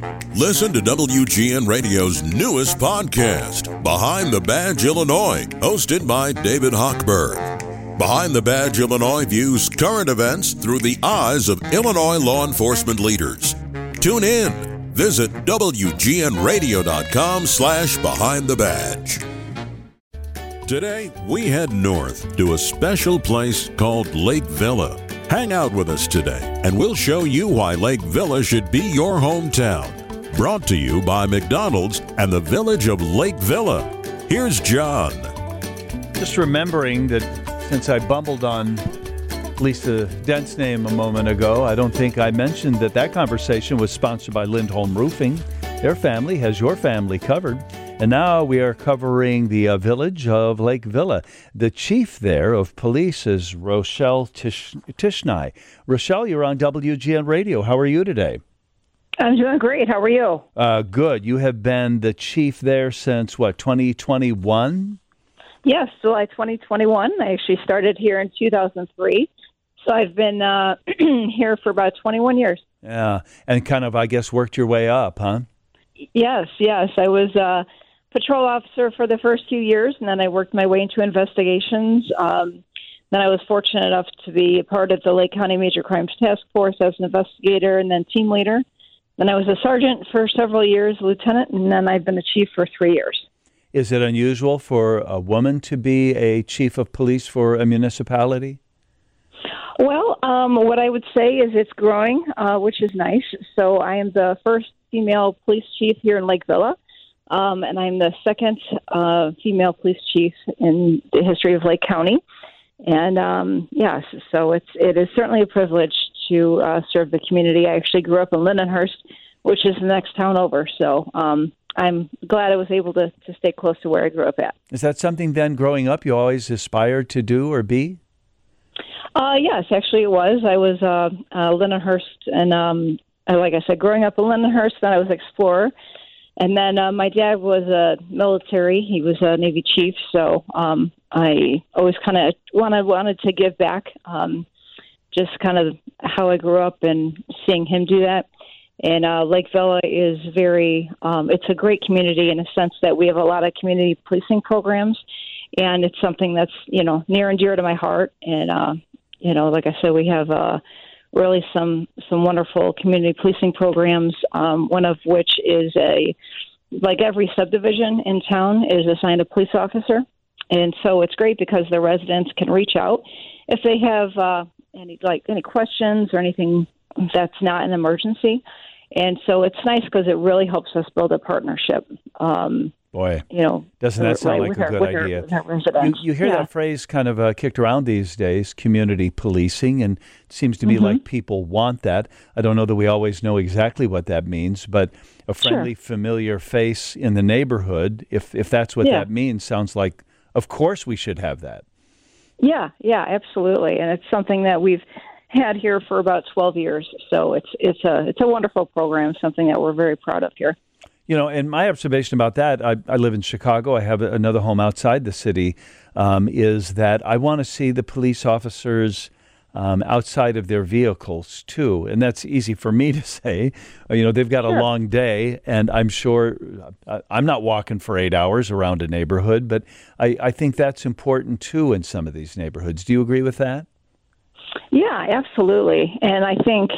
Listen to WGN Radio's newest podcast, Behind the Badge Illinois, hosted by David Hochberg. Behind the Badge Illinois views current events through the eyes of Illinois law enforcement leaders. Tune in. Visit WGNRadio.com/Behind the Badge. Today, we head north to a special place called Lake Villa. Hang out with us today, and we'll show you why Lake Villa should be your hometown. Brought to you by McDonald's and the Village of Lake Villa. Here's John. Just remembering that since I bumbled on Lisa Dent's name a moment ago, I don't think I mentioned that conversation was sponsored by Lindholm Roofing. Their family has your family covered. And now we are covering the village of Lake Villa. The chief there of police is Rochelle Tishnai. Rochelle, you're on WGN Radio. How are you today? I'm doing great. How are you? Good. You have been the chief there since, 2021? Yes, July 2021. I actually started here in 2003. So I've been here for about 21 years. Yeah, and kind of, I guess, worked your way up, huh? Yes. I was a patrol officer for the first few years, and then I worked my way into investigations. Then I was fortunate enough to be a part of the Lake County Major Crimes Task Force as an investigator and then team leader. Then I was a sergeant for several years, lieutenant, and then I've been a chief for 3 years. Is it unusual for a woman to be a chief of police for a municipality? Well, what I would say is it's growing, which is nice. So I am the first female police chief here in Lake Villa, and I'm the second female police chief in the history of Lake County. And yes, so it is certainly a privilege to serve the community. I actually grew up in Lindenhurst, which is the next town over. So I'm glad I was able to stay close to where I grew up at. Is that something then growing up you always aspired to do or be? Yes, actually it was. I was Lindenhurst, and like I said, growing up in Lindenhurst, then I was explorer. And then my dad was a military. He was a Navy chief, so I always kind of wanted to give back, just kind of how I grew up and seeing him do that. And Lake Villa is it's a great community in a sense that we have a lot of community policing programs, and it's something that's, near and dear to my heart. And, like I said, we have really some wonderful community policing programs, one of which is like every subdivision in town is assigned a police officer. And so it's great because the residents can reach out if they have any questions or anything that's not an emergency. And so it's nice because it really helps us build a partnership. Boy, doesn't that sound like a good idea? You hear that phrase kind of kicked around these days, community policing, and it seems to me like people want that. I don't know that we always know exactly what that means, but a friendly, familiar face in the neighborhood, if that's what that means, sounds like, of course we should have that. Yeah, absolutely. And it's something that we've had here for about 12 years. So it's a wonderful program, something that we're very proud of here. And my observation about that, I live in Chicago. I have another home outside the city, is that I want to see the police officers outside of their vehicles, too. And that's easy for me to say. They've got a long day, and I'm sure I'm not walking for 8 hours around a neighborhood, but I think that's important, too, in some of these neighborhoods. Do you agree with that? Yeah, absolutely. And I think,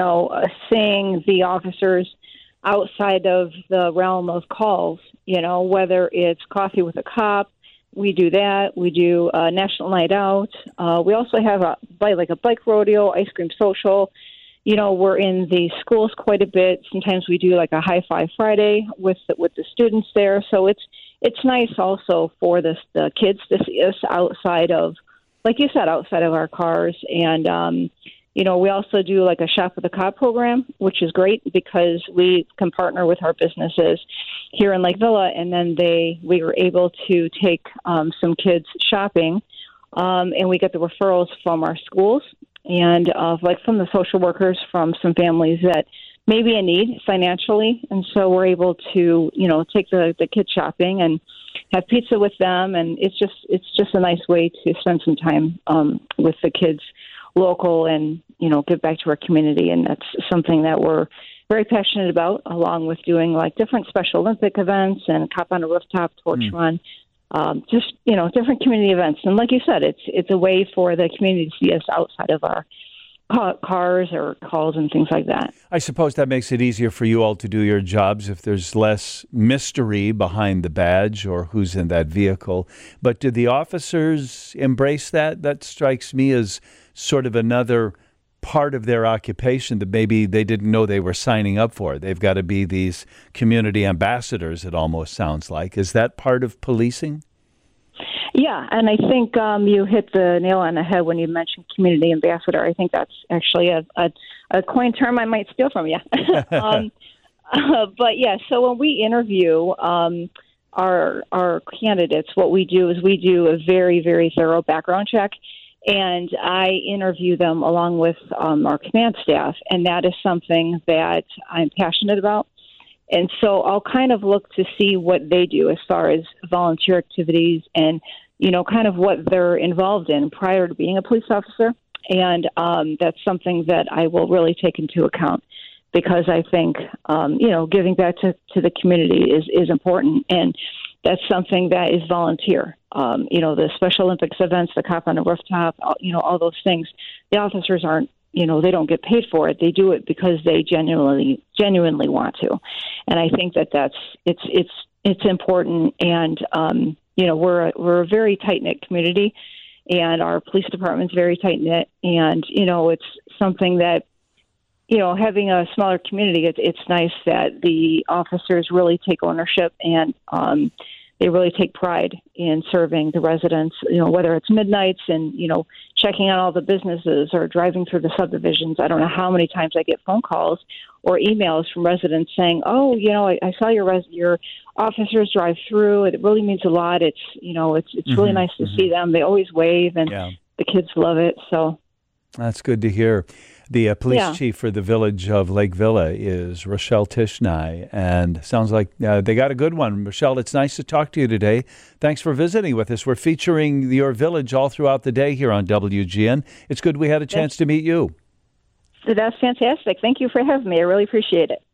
seeing the officers outside of the realm of calls, whether it's coffee with a cop, we do that. We do a National Night Out. We also have a bike rodeo, ice cream social. We're in the schools quite a bit. Sometimes we do like a High Five Friday with the students there. So it's nice also for the kids to see us outside of, like you said, outside of our cars. And we also do like a Shop with a Cop program, which is great because we can partner with our businesses here in Lake Villa, and then we were able to take some kids shopping, and we get the referrals from our schools and from the social workers from some families that may be in need financially, and so we're able to take the kids shopping and have pizza with them, and it's just a nice way to spend some time with the kids local and give back to our community. And that's something that we're very passionate about, along with doing like different Special Olympic events and Cop on a Rooftop, Torch Run, just, different community events. And like you said, it's a way for the community to see us outside of our cars or calls and things like that. I suppose that makes it easier for you all to do your jobs if there's less mystery behind the badge or who's in that vehicle. But do the officers embrace that? That strikes me as sort of another part of their occupation that maybe they didn't know they were signing up for. They've got to be these community ambassadors, it almost sounds like. Is that part of policing? Yeah, and I think you hit the nail on the head when you mentioned community ambassador. I think that's actually a coined term I might steal from you. But yeah, so when we interview our candidates, what we do is we do a very, very thorough background check, and I interview them along with our command staff, and that is something that I'm passionate about. And so I'll kind of look to see what they do as far as volunteer activities and, kind of what they're involved in prior to being a police officer. And that's something that I will really take into account because I think, giving back to the community is important. And that's something that is volunteer. The Special Olympics events, the Cop on a Rooftop, all those things, the officers aren't, they don't get paid for it. They do it because they genuinely want to. And I think it's important. And, we're a very tight-knit community, and our police department's very tight-knit. And, it's something that, having a smaller community, it's nice that the officers really take ownership and they really take pride in serving the residents, whether it's midnights and, checking on all the businesses or driving through the subdivisions. I don't know how many times I get phone calls or emails from residents saying, oh, I saw your officers drive through. It really means a lot. It's, it's really nice to see them. They always wave and the kids love it. So that's good to hear. The police chief for the village of Lake Villa is Rochelle Tishnai, and sounds like they got a good one. Rochelle, it's nice to talk to you today. Thanks for visiting with us. We're featuring your village all throughout the day here on WGN. It's good we had a chance to meet you. That's fantastic. Thank you for having me. I really appreciate it.